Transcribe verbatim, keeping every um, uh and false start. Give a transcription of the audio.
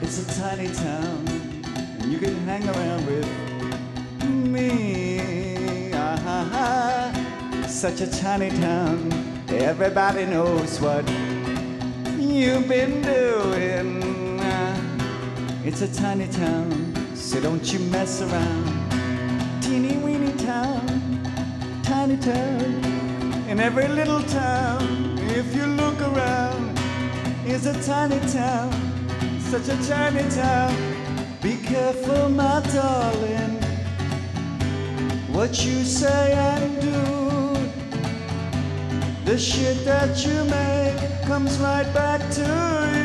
It's a tiny town, and you can hang around with me. Ah-ha-ha. Such a tiny town, everybody knows what you've been doing. It's a tiny town, so don't you mess around. Teeny weeny town, tiny town. In every little town, if you look around, is a tiny town, such a tiny town. Be careful, my darling, what you say and do. The shit that you make comes right back to you.